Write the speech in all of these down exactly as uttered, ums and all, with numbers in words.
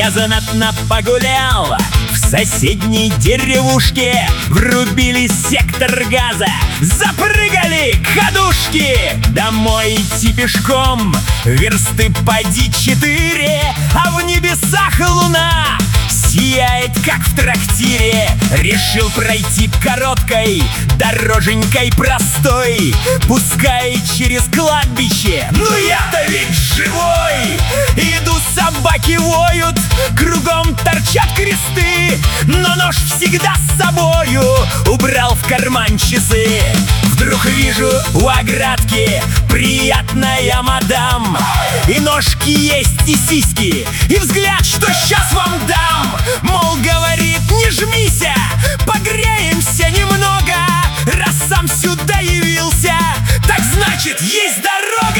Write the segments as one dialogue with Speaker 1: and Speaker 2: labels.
Speaker 1: Я знатно погулял в соседней деревушке. Врубили сектор газа, запрыгали кадушки. Домой идти пешком версты поди четыре, а в небесах луна сияет, как в трактире. Решил пройти короткой дороженькой простой, пускай через кладбище, ну я-то ведь живой. Иду, собаки воют, кругом торчат кресты, но нож всегда с собою убрал в карман часы. Вдруг вижу у оградки приятная мадам, и ножки есть, и сиськи, и взгляд, что сейчас вам дам. Мол, говорит, не жмися, погреемся немного. Раз сам сюда явился, так значит есть дорога.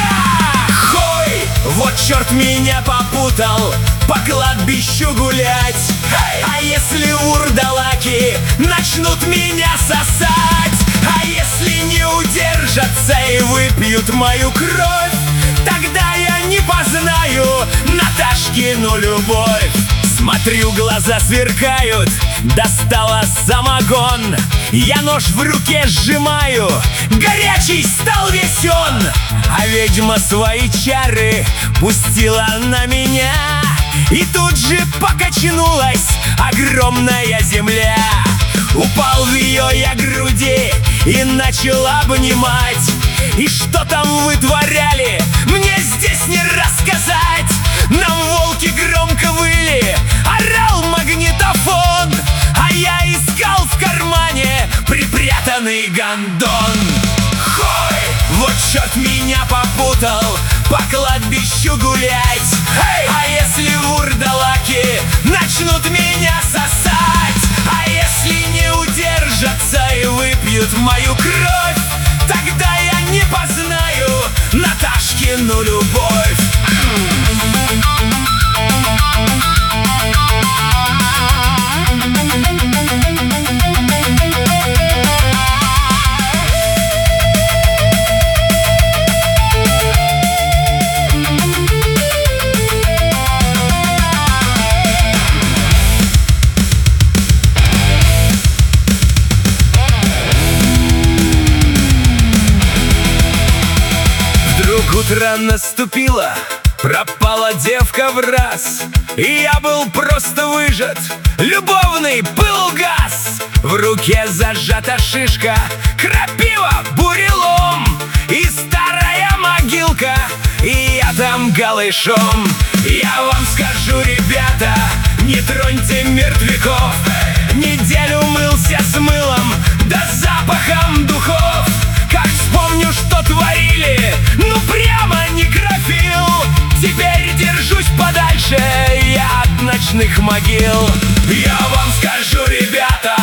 Speaker 1: Хой, вот черт меня попутал по кладбищу гулять. А если вурдалаки начнут меня сосать, а если не удержатся и выпьют мою кровь, тогда я не познаю Наташкину любовь. Смотрю, глаза сверкают, достала самогон. Я нож в руке сжимаю, горячий стал весь он. А ведьма свои чары пустила на меня, и тут же покачнулась огромная земля. Упал в ее я груди и начал обнимать. И что там вытворяли, мне здесь не рассказать. Нам волки громко выли, орал магнитофон, а я искал в кармане припрятанный гондон. Хой, вот черт меня попутал по кладбищу гулять. Эй! А если вурдалаки начнут меня сосать, а если не удержатся и выпьют мою кровь, тогда я не познаю Наташкину любовь. Утро наступило, пропала девка в раз, и я был просто выжат, любовный был газ. В руке зажата шишка, крапива, бурелом и старая могилка, и я там голышом. Я вам скажу, ребята, не троньте мертвяков. Неделю мылся с мылом, да запахом духов. Как вспомню, что творили, ну прямо некрофил. Теперь держусь подальше я от ночных могил. Я вам скажу, ребята,